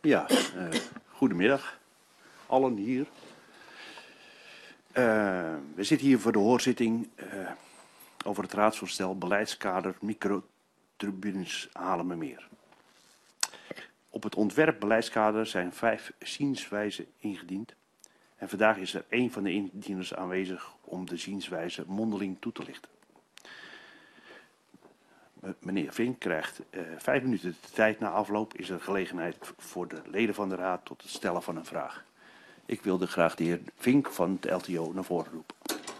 Ja, goedemiddag allen hier. We zitten hier voor de hoorzitting over het raadsvoorstel beleidskader microturbines Haarlemmermeer. Op het ontwerp beleidskader zijn 5 zienswijzen ingediend. En vandaag is er 1 van de indieners aanwezig om de zienswijze mondeling toe te lichten. Meneer Vink krijgt 5 minuten de tijd. Na afloop is er gelegenheid voor de leden van de raad tot het stellen van een vraag. Ik wilde graag de heer Vink van het LTO naar voren roepen.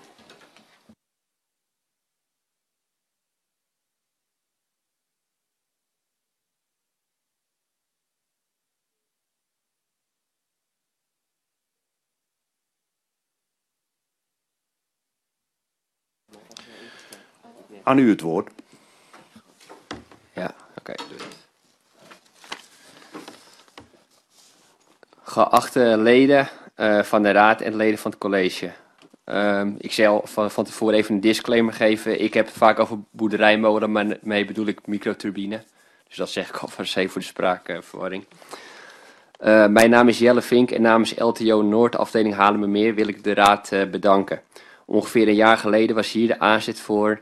Aan u het woord. Ja, oké. Geachte leden van de raad en leden van het college. Ik zal van tevoren even een disclaimer geven. Ik heb het vaak over boerderijmolen, maar mee bedoel ik microturbine. Dus dat zeg ik alvast even voor de spraakverwarring. Mijn naam is Jelle Vink en namens LTO Noord, afdeling Haarlemmermeer, wil ik de raad bedanken. Ongeveer een jaar geleden was hier de aanzet voor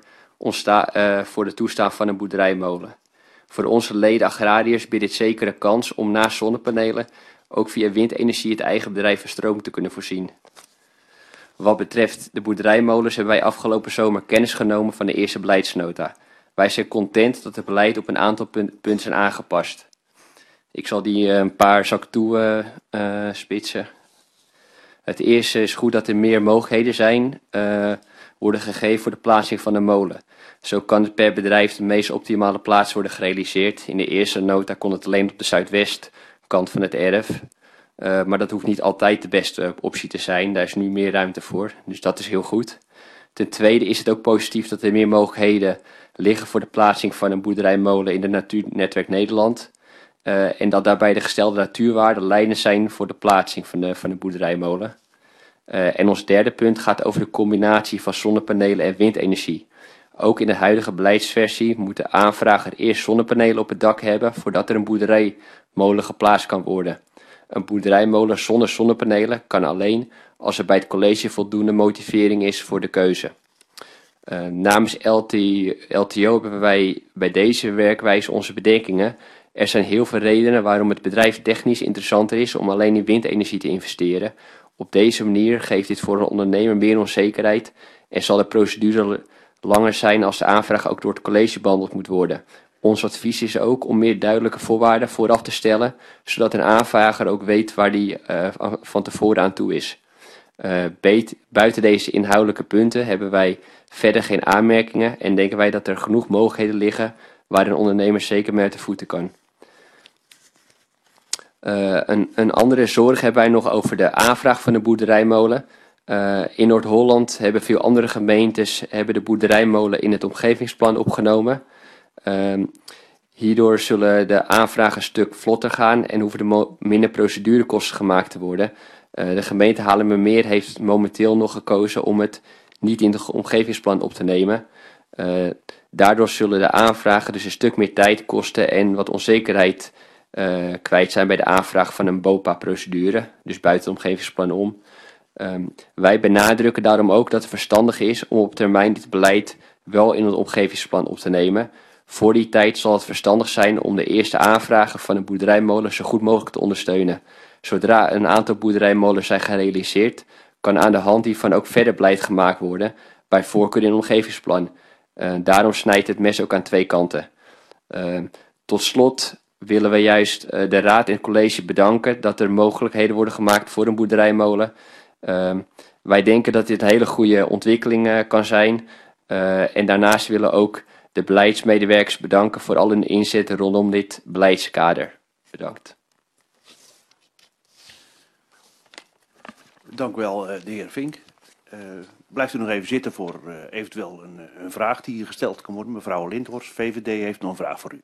de toestaan van een boerderijmolen. Voor onze leden agrariërs biedt dit zeker een kans om naast zonnepanelen ook via windenergie het eigen bedrijf van stroom te kunnen voorzien. Wat betreft de boerderijmolens hebben wij afgelopen zomer kennis genomen van de eerste beleidsnota. Wij zijn content dat het beleid op een aantal punten zijn aangepast. Ik zal die een paar zakken toe spitsen. Het eerste is goed dat er meer mogelijkheden zijn worden gegeven voor de plaatsing van een molen. Zo kan het per bedrijf de meest optimale plaats worden gerealiseerd. In de eerste nota kon het alleen op de zuidwestkant van het erf. Maar dat hoeft niet altijd de beste optie te zijn. Daar is nu meer ruimte voor. Dus dat is heel goed. Ten tweede is het ook positief dat er meer mogelijkheden liggen voor de plaatsing van een boerderijmolen in de Natuurnetwerk Nederland. En dat daarbij de gestelde natuurwaarden leidend zijn voor de plaatsing van de boerderijmolen. En ons derde punt gaat over de combinatie van zonnepanelen en windenergie. Ook in de huidige beleidsversie moet de aanvrager eerst zonnepanelen op het dak hebben voordat er een boerderijmolen geplaatst kan worden. Een boerderijmolen zonder zonnepanelen kan alleen als er bij het college voldoende motivering is voor de keuze. Namens LTO hebben wij bij deze werkwijze onze bedenkingen. Er zijn heel veel redenen waarom het bedrijf technisch interessanter is om alleen in windenergie te investeren. Op deze manier geeft dit voor een ondernemer meer onzekerheid en zal de procedure langer zijn als de aanvraag ook door het college behandeld moet worden. Ons advies is ook om meer duidelijke voorwaarden vooraf te stellen, zodat een aanvrager ook weet waar die van tevoren aan toe is. Buiten deze inhoudelijke punten hebben wij verder geen aanmerkingen en denken wij dat er genoeg mogelijkheden liggen waar een ondernemer zeker mee uit de voeten kan. Een andere zorg hebben wij nog over de aanvraag van de boerderijmolen. In Noord-Holland hebben veel andere gemeentes de boerderijmolen in het omgevingsplan opgenomen. Hierdoor zullen de aanvragen een stuk vlotter gaan en hoeven er minder procedurekosten gemaakt te worden. De gemeente Haarlemmermeer heeft momenteel nog gekozen om het niet in het omgevingsplan op te nemen. Daardoor zullen de aanvragen dus een stuk meer tijd kosten en wat onzekerheid kwijt zijn bij de aanvraag van een BOPA-procedure, dus buiten het omgevingsplan om. Wij benadrukken daarom ook dat het verstandig is om op termijn dit beleid wel in het omgevingsplan op te nemen. Voor die tijd zal het verstandig zijn om de eerste aanvragen van een boerderijmolen zo goed mogelijk te ondersteunen. Zodra een aantal boerderijmolens zijn gerealiseerd, kan aan de hand hiervan ook verder beleid gemaakt worden, bij voorkeur in het omgevingsplan. Daarom snijdt het mes ook aan twee kanten. Tot slot willen we juist de raad en het college bedanken dat er mogelijkheden worden gemaakt voor een boerderijmolen. Wij denken dat dit een hele goede ontwikkeling kan zijn. En daarnaast willen we ook de beleidsmedewerkers bedanken voor al hun inzet rondom dit beleidskader. Bedankt. Dank u wel, de heer Vink. Blijft u nog even zitten voor eventueel een vraag die hier gesteld kan worden. Mevrouw Lindhorst, VVD, heeft nog een vraag voor u.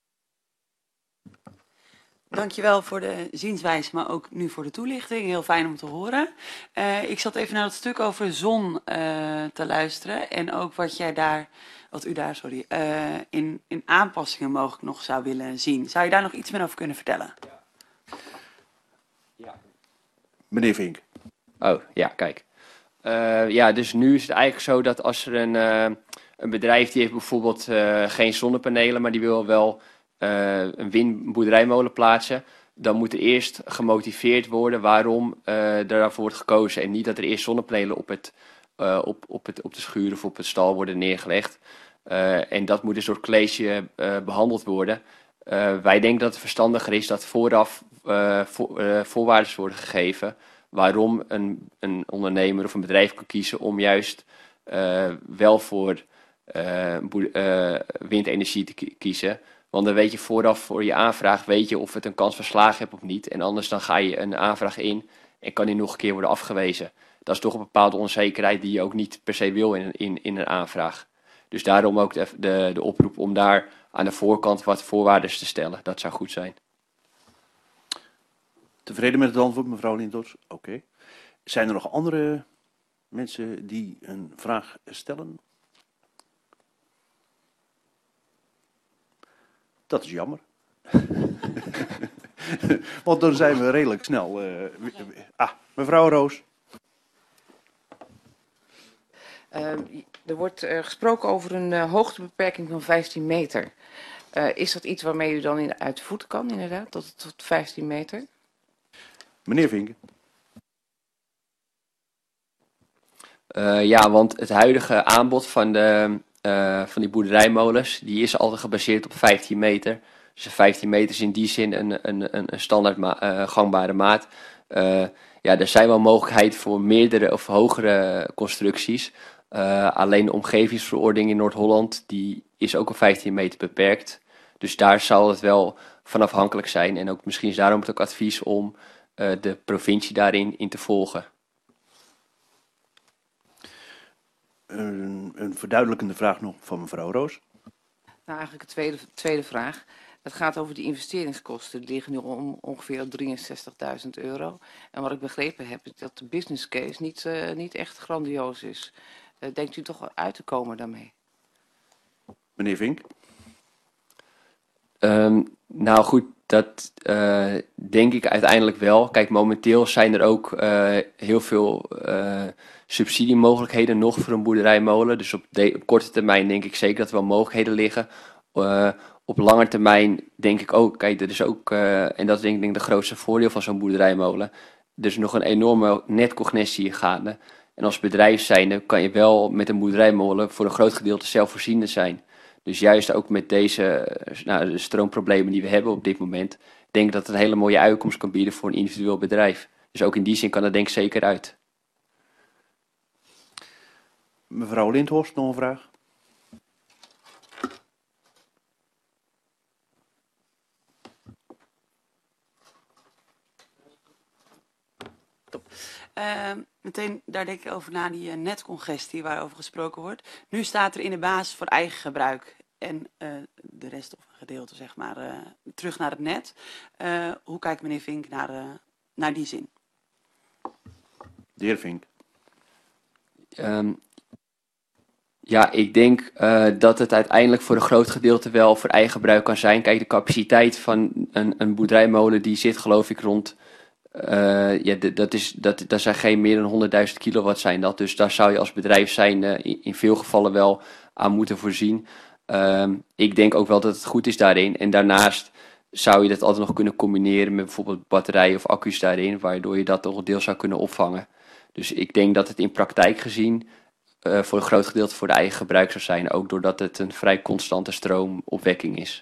Dankjewel voor de zienswijze, maar ook nu voor de toelichting. Heel fijn om te horen. Ik zat even naar het stuk over zon te luisteren. En ook wat u daar in aanpassingen mogelijk nog zou willen zien. Zou je daar nog iets meer over kunnen vertellen? Meneer Vink. Oh, ja, kijk. Ja, dus nu is het eigenlijk zo dat als er een bedrijf die heeft bijvoorbeeld geen zonnepanelen, maar die wil wel een windboerderijmolen plaatsen, dan moet er eerst gemotiveerd worden waarom daarvoor wordt gekozen. En niet dat er eerst zonnepanelen op de schuur of op het stal worden neergelegd. En dat moet dus door het college behandeld worden. Wij denken dat het verstandiger is dat vooraf voorwaarden worden gegeven waarom een ondernemer of een bedrijf kan kiezen om juist wel voor windenergie te kiezen. Want dan weet je vooraf voor je aanvraag weet je of het een kans van slagen hebt of niet. En anders dan ga je een aanvraag in en kan die nog een keer worden afgewezen. Dat is toch een bepaalde onzekerheid die je ook niet per se wil in een aanvraag. Dus daarom ook de oproep om daar aan de voorkant wat voorwaarden te stellen. Dat zou goed zijn. Tevreden met het antwoord, mevrouw Lindors? Oké. Zijn er nog andere mensen die een vraag stellen? Dat is jammer. Want dan zijn we redelijk snel. Mevrouw Roos. Er wordt gesproken over een hoogtebeperking van 15 meter. Is dat iets waarmee u dan uit de voet kan, inderdaad, tot 15 meter? Meneer Vink. Ja, want het huidige aanbod van die boerderijmolens, die is altijd gebaseerd op 15 meter. Dus 15 meter is in die zin een standaard gangbare maat. Ja, er zijn wel mogelijkheden voor meerdere of hogere constructies. Alleen de omgevingsverordening in Noord-Holland, die is ook op 15 meter beperkt. Dus daar zal het wel van afhankelijk zijn. En ook misschien is daarom het ook advies om de provincie daarin te volgen. Een verduidelijkende vraag nog van mevrouw Roos. Nou, eigenlijk een tweede vraag. Het gaat over de investeringskosten. Die liggen nu ongeveer op €63.000. En wat ik begrepen heb, is dat de business case niet echt grandioos is. Denkt u toch uit te komen daarmee? Meneer Vink. Nou goed, dat denk ik uiteindelijk wel. Kijk, momenteel zijn er ook heel veel subsidiemogelijkheden nog voor een boerderijmolen. Dus op korte termijn denk ik zeker dat er wel mogelijkheden liggen. Op lange termijn denk ik ook, kijk, er is ook, en dat is denk ik de grootste voordeel van zo'n boerderijmolen, er is nog een enorme netcognitie gaande. En als bedrijf zijnde kan je wel met een boerderijmolen voor een groot gedeelte zelfvoorzienend zijn. Dus juist ook met deze de stroomproblemen die we hebben op dit moment, denk ik dat het een hele mooie uitkomst kan bieden voor een individueel bedrijf. Dus ook in die zin kan dat denk ik zeker uit. Mevrouw Lindhorst, nog een vraag? Meteen, daar denk ik over na, die netcongestie waarover gesproken wordt. Nu staat er in de basis voor eigen gebruik en de rest of een gedeelte, zeg maar, terug naar het net. Hoe kijkt meneer Vink naar die zin? De heer Vink. Ja, ik denk dat het uiteindelijk voor een groot gedeelte wel voor eigen gebruik kan zijn. Kijk, de capaciteit van een boerderijmolen die zit geloof ik rond... dat zijn geen meer dan 100.000 kilowatt zijn dat. Dus daar zou je als bedrijf zijn in veel gevallen wel aan moeten voorzien. Ik denk ook wel dat het goed is daarin. En daarnaast zou je dat altijd nog kunnen combineren met bijvoorbeeld batterijen of accu's daarin, waardoor je dat toch een deel zou kunnen opvangen. Dus ik denk dat het in praktijk gezien voor een groot gedeelte voor de eigen gebruik zou zijn. Ook doordat het een vrij constante stroomopwekking is.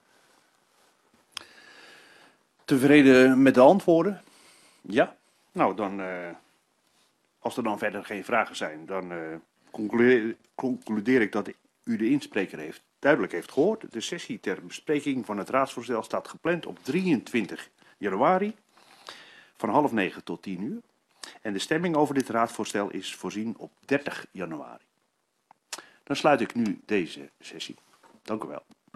Tevreden met de antwoorden? Ja? Nou, dan, als er dan verder geen vragen zijn, dan concludeer ik dat u de inspreker duidelijk heeft gehoord. De sessie ter bespreking van het raadsvoorstel staat gepland op 23 januari van 8:30 tot 10:00. En de stemming over dit raadsvoorstel is voorzien op 30 januari. Dan sluit ik nu deze sessie. Dank u wel.